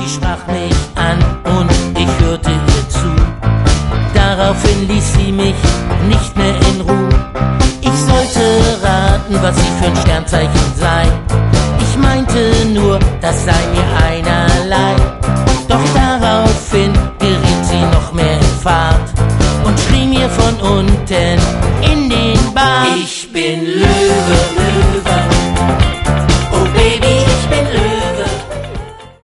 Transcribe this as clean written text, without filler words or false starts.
sprach mich an und ich hörte ihr zu. Daraufhin ließ sie mich nicht mehr in Ruhe. Ich sollte raten, was sie für ein Sternzeichen sei. Ich meinte nur, das sei mir eine